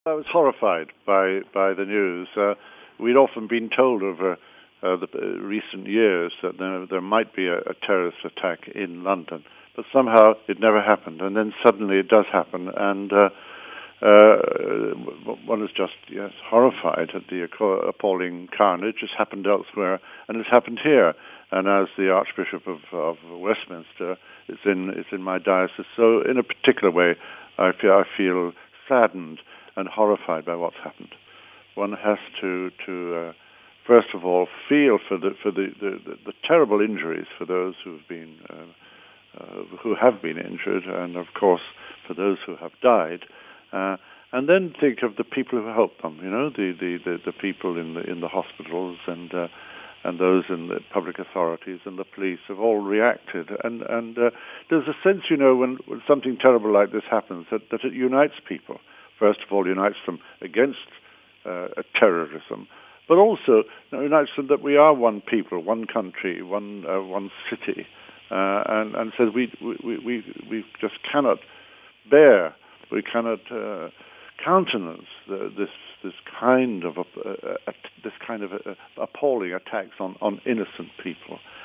I was horrified by the news. We'd often been told over the recent years that there might be a terrorist attack in London, but somehow it never happened. And then suddenly it does happen, and one is just horrified at the appalling carnage. It's happened elsewhere, and it's happened here. And as the Archbishop of Westminster, it's in my diocese. So in a particular way, I feel saddened and horrified by what's happened. One has to first of all feel for the terrible injuries for those who have been injured, and of course for those who have died, and then think of the people who helped them. The people in the hospitals and those in the public authorities and the police have all reacted. And there's a sense, when something terrible like this happens, that it unites people. First of all, unites them against terrorism, but also unites them that we are one people, one country, one city, and says we just cannot bear, we cannot countenance this kind of appalling attacks on innocent people.